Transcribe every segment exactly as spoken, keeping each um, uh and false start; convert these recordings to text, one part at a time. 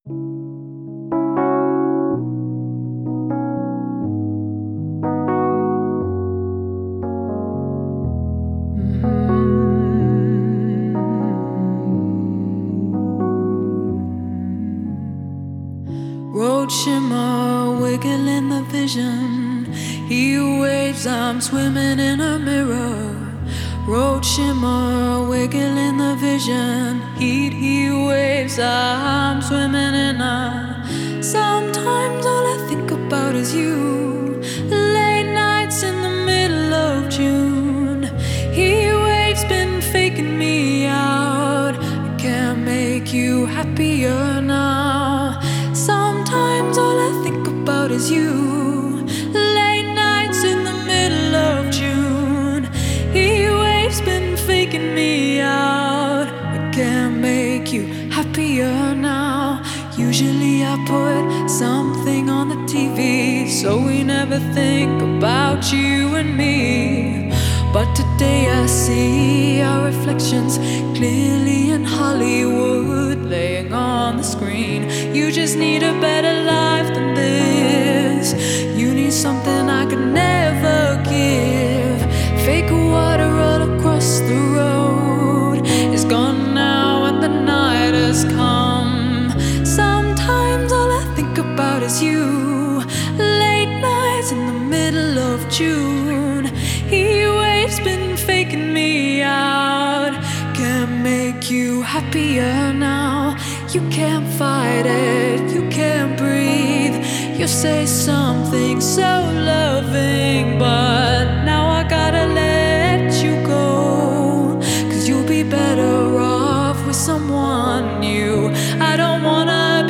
Road shimmer, wiggling the vision. He waves, I'm swimming in a mirror. Road shimmer, wiggling the vision. Heat, he waves, I'm swimming in a. Sometimes all I think about is you. Late nights in the middle of June. He waves, been faking me out. I can't make you happier now. Sometimes all I think about is you. Late nights in the middle of June. He waves, been faking me out. I can't make you happier now. Usually I put something on the T V, so we never think about you and me. But today I see our reflections clearly in Hollywood, laying on the screen. You just need a better life than this. You need something I could never give. Fake water all across the road is gone now and the night has come. Sometimes all I think about is you. Late nights in the middle of June. He waves, been faking me out. Can't make you happier now. You can't fight it, you can't breathe. You say something so loving, but now I gotta let you go. Cause you'll be better off with someone new. I don't wanna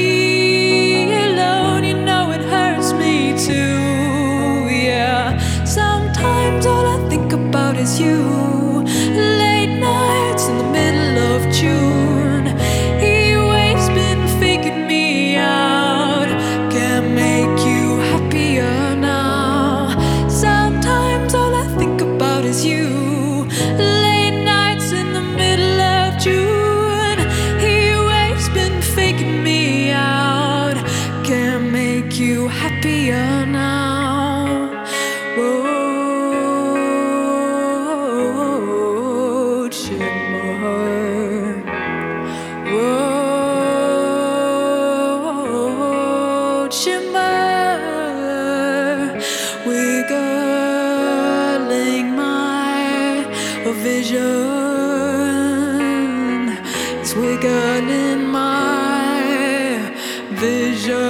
be alone, you know it hurts me too. Yeah, sometimes all I think about is you. Late nights in the middle of June. He waves, been faking me out. Can't make you happier now. Sometimes all I think about is you. Late nights in the middle of June. He waves, been faking me out. Can't make you happier now. Road shimmer, road shimmer, wiggling my vision. It's wiggling my vision.